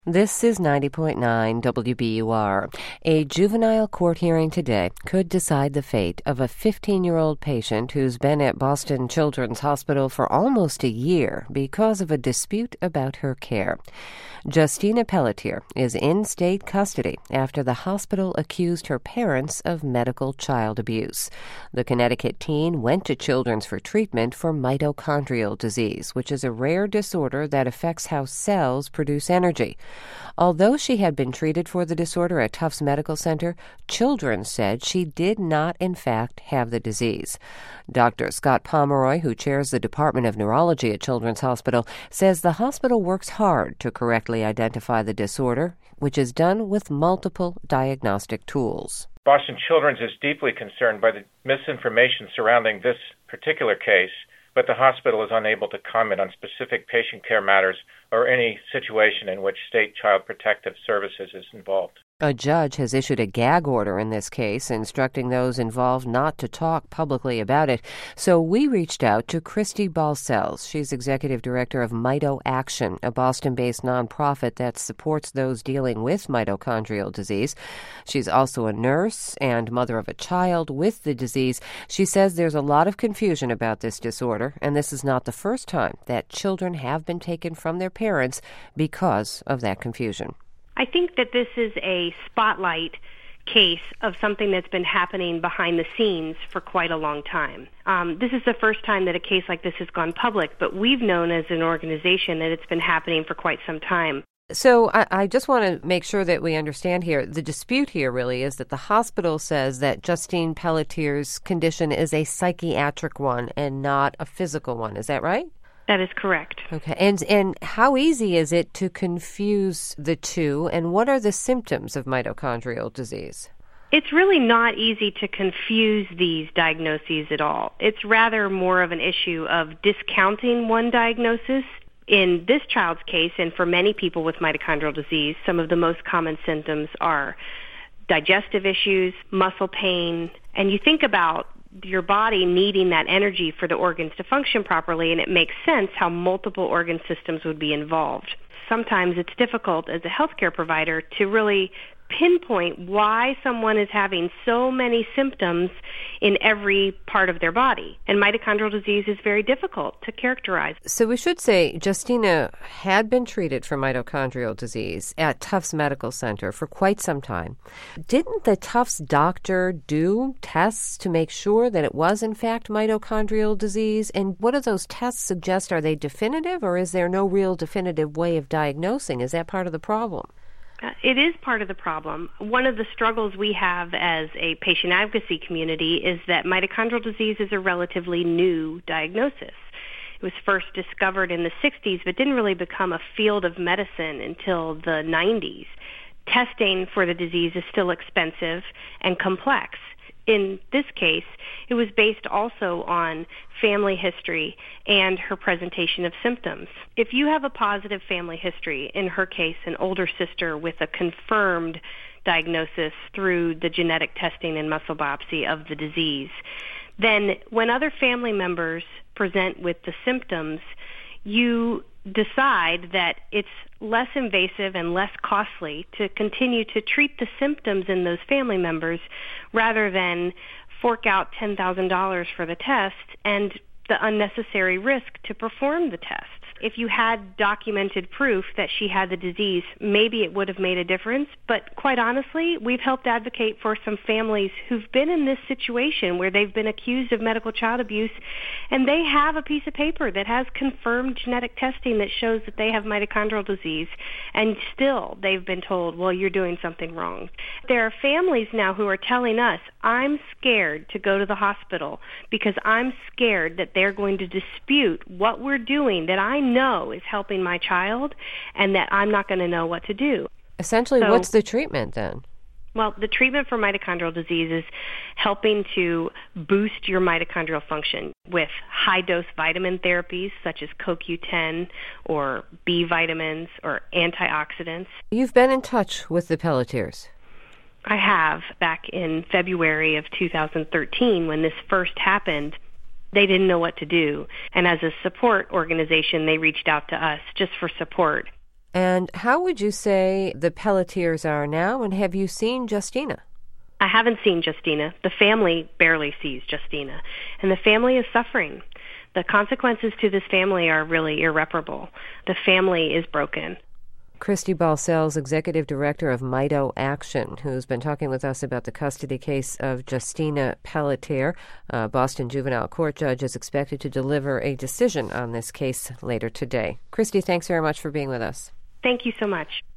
This is 90.9 WBUR. A juvenile court hearing today could decide the fate of a 15-year-old patient who's been at Boston Children's Hospital for almost a year because of a dispute about her care. Justina Pelletier is in state custody after the hospital accused her parents of medical child abuse. The Connecticut teen went to Children's for treatment for mitochondrial disease, which is a rare disorder that affects how cells produce energy. Although she had been treated for the disorder at Tufts Medical Center, Children's said she did not, in fact, have the disease. Dr. Scott Pomeroy, who chairs the Department of Neurology at Children's Hospital, says the hospital works hard to correctly identify the disorder, which is done with multiple diagnostic tools. Boston Children's is deeply concerned by the misinformation surrounding this particular case, but the hospital is unable to comment on specific patient care matters or any situation in which state child protective services is involved. A judge has issued a gag order in this case, instructing those involved not to talk publicly about it. So we reached out to Christy Balcells. She's executive director of Mito Action, a Boston-based nonprofit that supports those dealing with mitochondrial disease. She's also a nurse and mother of a child with the disease. She says there's a lot of confusion about this disorder, and this is not the first time that children have been taken from their parents because of that confusion. I think that this is a spotlight case of something that's been happening behind the scenes for quite a long time. This is the first time that a case like this has gone public, but we've known as an organization that it's been happening for quite some time. So I just want to make sure that we understand here. The dispute here really is that the hospital says that Justine Pelletier's condition is a psychiatric one and not a physical one. Is that right? That is correct. Okay. And how easy is it to confuse the two, and what are the symptoms of mitochondrial disease? It's really not easy to confuse these diagnoses at all. It's rather more of an issue of discounting one diagnosis. In this child's case, and for many people with mitochondrial disease, some of the most common symptoms are digestive issues, muscle pain, and you think about your body needing that energy for the organs to function properly, and it makes sense how multiple organ systems would be involved. Sometimes it's difficult as a healthcare provider to really pinpoint why someone is having so many symptoms in every part of their body. And mitochondrial disease is very difficult to characterize. So we should say Justina had been treated for mitochondrial disease at Tufts Medical Center for quite some time. Didn't the Tufts doctor do tests to make sure that it was in fact mitochondrial disease? And what do those tests suggest? Are they definitive, or is there no real definitive way of diagnosing? Is that part of the problem? It is part of the problem. One of the struggles we have as a patient advocacy community is that mitochondrial disease is a relatively new diagnosis. It was first discovered in the 60s, but didn't really become a field of medicine until the 90s. Testing for the disease is still expensive and complex. In this case, it was based also on family history and her presentation of symptoms. If you have a positive family history, in her case, an older sister with a confirmed diagnosis through the genetic testing and muscle biopsy of the disease, then when other family members present with the symptoms, you decide that it's less invasive and less costly to continue to treat the symptoms in those family members rather than fork out $10,000 for the test and the unnecessary risk to perform the tests. If you had documented proof that she had the disease, maybe it would have made a difference. But quite honestly, we've helped advocate for some families who've been in this situation where they've been accused of medical child abuse, and they have a piece of paper that has confirmed genetic testing that shows that they have mitochondrial disease, and still they've been told, well, you're doing something wrong. There are families now who are telling us, I'm scared to go to the hospital because I'm scared that they're going to dispute what we're doing that I know is helping my child, and that I'm not going to know what to do. Essentially, what's the treatment then? Well, the treatment for mitochondrial disease is helping to boost your mitochondrial function with high-dose vitamin therapies such as CoQ10 or B vitamins or antioxidants. You've been in touch with the Pelletiers. I have. Back in February of 2013, when this first happened, they didn't know what to do. And as a support organization, they reached out to us just for support. And how would you say the Pelletiers are now, and have you seen Justina? I haven't seen Justina. The family barely sees Justina, and the family is suffering. The consequences to this family are really irreparable. The family is broken. Christy Balcells, Executive Director of Mito Action, who's been talking with us about the custody case of Justina Pelletier. Boston Juvenile Court judge is expected to deliver a decision on this case later today. Christy, thanks very much for being with us. Thank you so much.